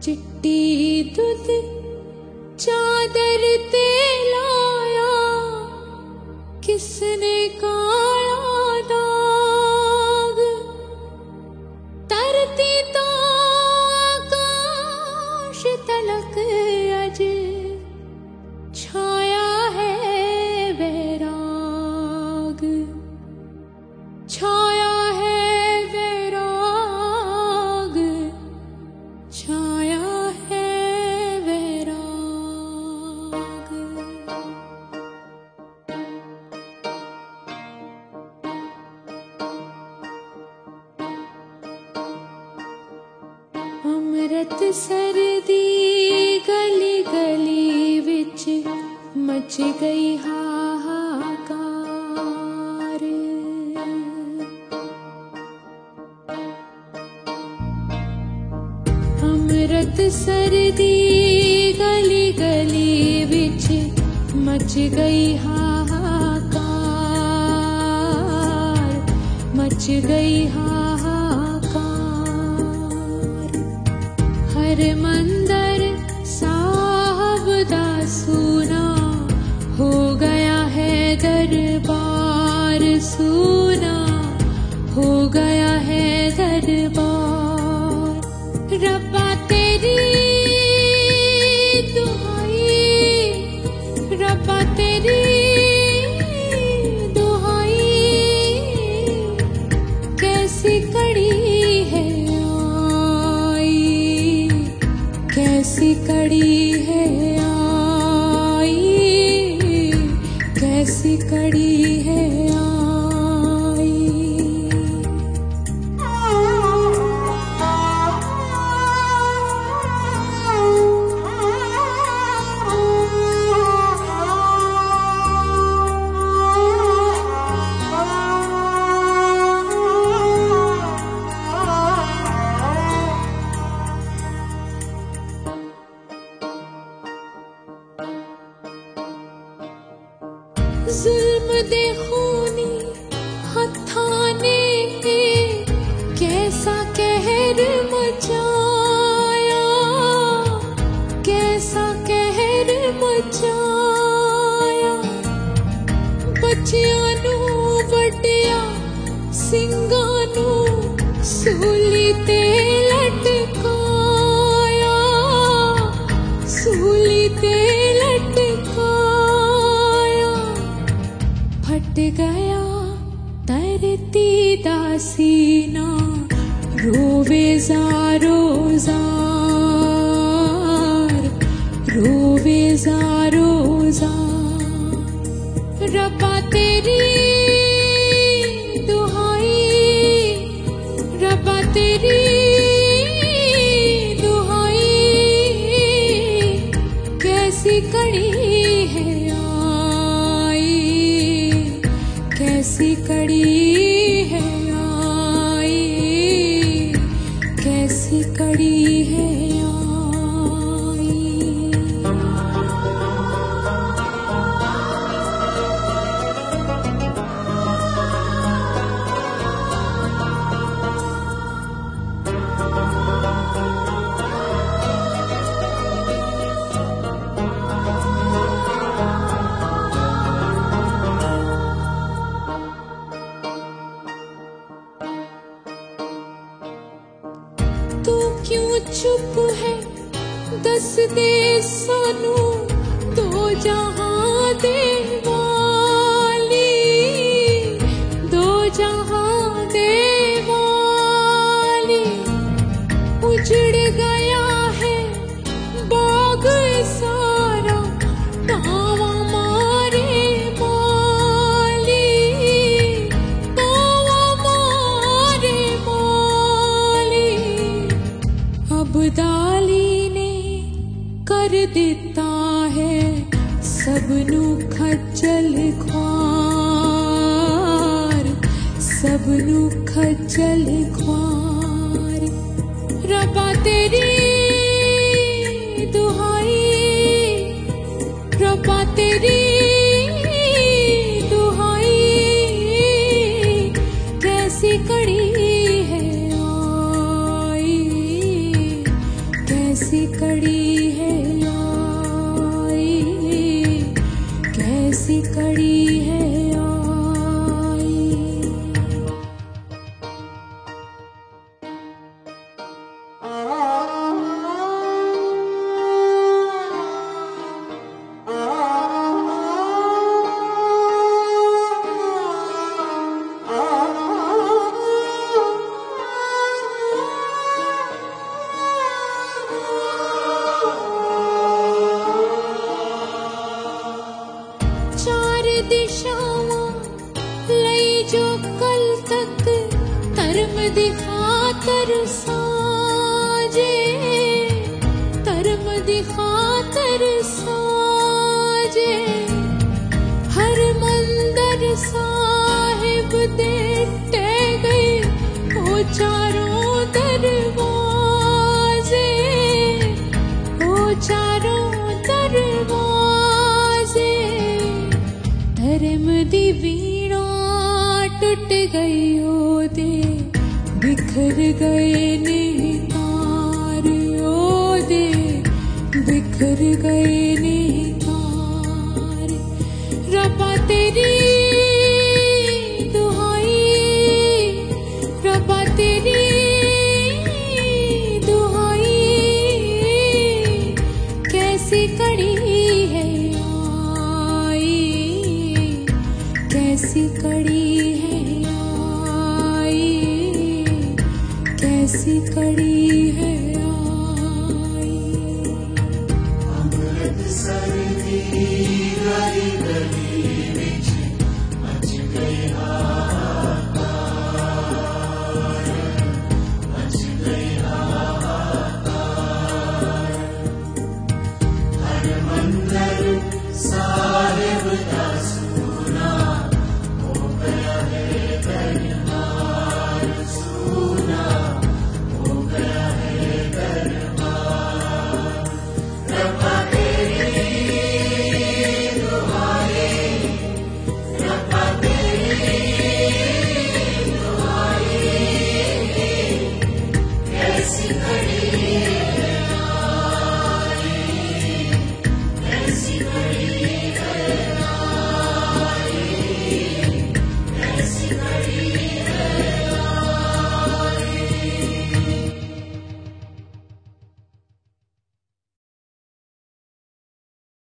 चिट्टी दुध चादर ते लाया, किसने काला दाग। तरती तो आकाश तलक अज छाया है वैराग, छाया है वैराग, छाया है वैराग। अमृत सर्दी गली गली विच मच गई हाहाकार। अमृत सर्दी गली गली विच मच गई हाहाकार, मच गई हाहाकार। हर मंदिर साहब दा सूना हो गया है दरबार, सूना हो गया है दरबार। रब्बा तेरी दुहाई, रब्बा तेरी दुहाई, कैसी कड़ी है आई, कैसी कड़ी है आई, कैसी कड़ी है आई। जुल्म दे खूनी हत्थां ने कैसा कहर मचाया, कैसा कहर मचाया। बच्चियां नू वड्डिया सिंगां नू सूली ते लटकाया, सूली ते लटकाया। फट गया तरती दा सीना, रोवे ज़ारो ज़ार, रोवे ज़ारो ज़ार। रब्बा तेरी दुहाई, रब्बा तेरी दुहाई, कैसी कड़ी है आई, कैसी कड़ी है आई, कैसी कड़ी है आई। तू क्यों चुप है दस दे सानू, दो जहां दे वाली, दो जहां दे वाली। उजड़ गया है बाग सारा, तावा मारे माली, तावा मारे माली। अब्दाली ने कर दिता है सबनू खज्जल ख्वार, सबनू खज्जल ख्वार। रब्बा तेरी दुहाई, रब्बा तेरी दुहाई, कैसी कड़ी है आई, कैसी कैसी कड़ी है आई, कैसी कड़ी है आई। चार दिशावां लई जो कल तक धर्म दिखा तरसाजे, धर्म दिखा तरसाजे। हर मंदिर साहिब दे टह गए वो चारों दरवाजे, वो चारों दरवाजे। धर्म दी वीणा टुट गई ओदे, बिखर गए ने तार ओदे, बिखर गए ने तार। रब्बा तेरी दुहाई, रब्बा तेरी दुहाई, कैसी कड़ी है कैसी कड़ी है आई, कैसी कड़ी है आई। अमृतसर की